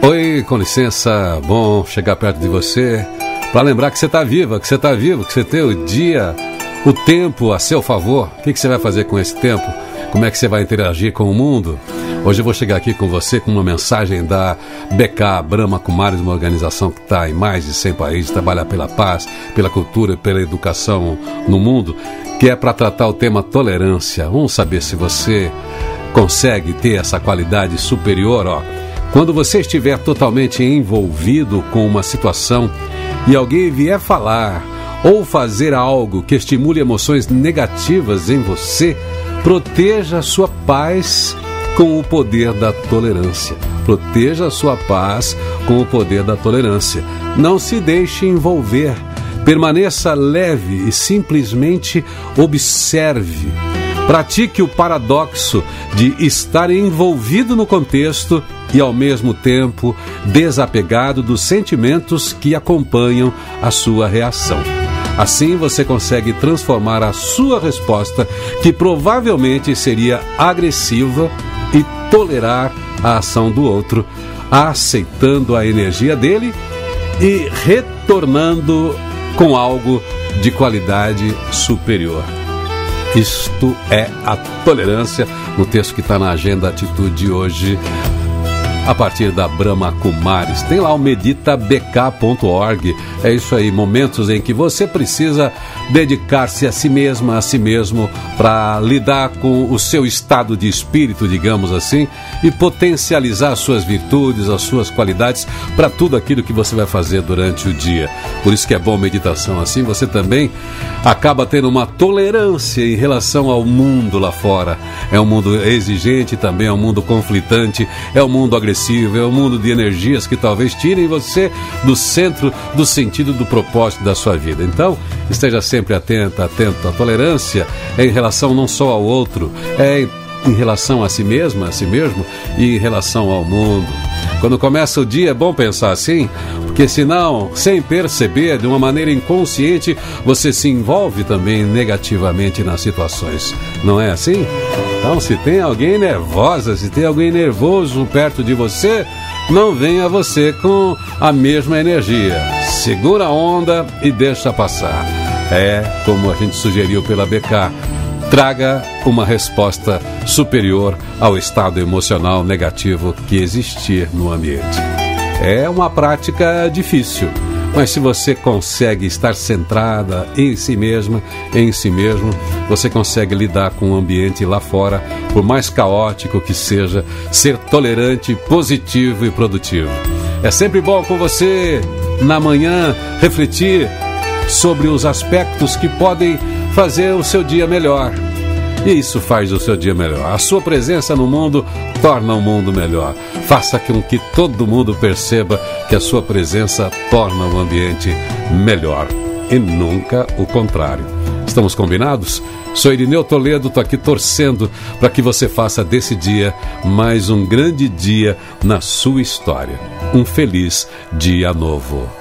Oi, com licença, bom chegar perto de você para lembrar que você está viva, que você está vivo, que você tem o dia, o tempo a seu favor. O que você vai fazer com esse tempo? Como é que você vai interagir com o mundo? Hoje eu vou chegar aqui com você com uma mensagem da BK Brahma Kumaris, uma organização que está em mais de 100 países, trabalha pela paz, pela cultura e pela educação no mundo, que é para tratar o tema tolerância. Vamos saber se você consegue ter essa qualidade superior, ó. Quando você estiver totalmente envolvido com uma situação e alguém vier falar ou fazer algo que estimule emoções negativas em você, proteja a sua paz com o poder da tolerância. Proteja a sua paz com o poder da tolerância. Não se deixe envolver. Permaneça leve e simplesmente observe. Pratique o paradoxo de estar envolvido no contexto e, ao mesmo tempo, desapegado dos sentimentos que acompanham a sua reação. Assim, você consegue transformar a sua resposta, que provavelmente seria agressiva, e tolerar a ação do outro, aceitando a energia dele e retornando com algo de qualidade superior. Isto é a tolerância, no texto que está na Agenda Atitude de hoje, a partir da Brahma Kumaris. Tem lá o meditabk.org. É isso aí, momentos em que você precisa dedicar-se a si mesma, a si mesmo, para lidar com o seu estado de espírito, digamos assim, e potencializar as suas virtudes, as suas qualidades para tudo aquilo que você vai fazer durante o dia. Por isso que é bom meditação. Assim você também acaba tendo uma tolerância em relação ao mundo lá fora. É um mundo exigente também, é um mundo conflitante, é um mundo agressivo, é um mundo de energias que talvez tirem você do centro, do sentido, do propósito da sua vida. Então, esteja sempre atento. A tolerância é em relação não só ao outro, é em relação a si mesma, a si mesmo, e em relação ao mundo. Quando começa o dia é bom pensar assim, porque senão, sem perceber, de uma maneira inconsciente, você se envolve também negativamente nas situações. Não é assim? Então, se tem alguém nervosa, se tem alguém nervoso perto de você, não venha você com a mesma energia. Segura a onda e deixa passar. É como a gente sugeriu pela BK. Traga uma resposta superior ao estado emocional negativo que existir no ambiente. É uma prática difícil, mas se você consegue estar centrada em si mesma, em si mesmo, você consegue lidar com o ambiente lá fora, por mais caótico que seja, ser tolerante, positivo e produtivo. É sempre bom com você, na manhã, refletir sobre os aspectos que podem fazer o seu dia melhor. E isso faz o seu dia melhor. A sua presença no mundo torna o mundo melhor. Faça com que todo mundo perceba que a sua presença torna o ambiente melhor. E nunca o contrário. Estamos combinados? Sou Irineu Toledo, estou aqui torcendo para que você faça desse dia mais um grande dia na sua história. Um feliz dia novo.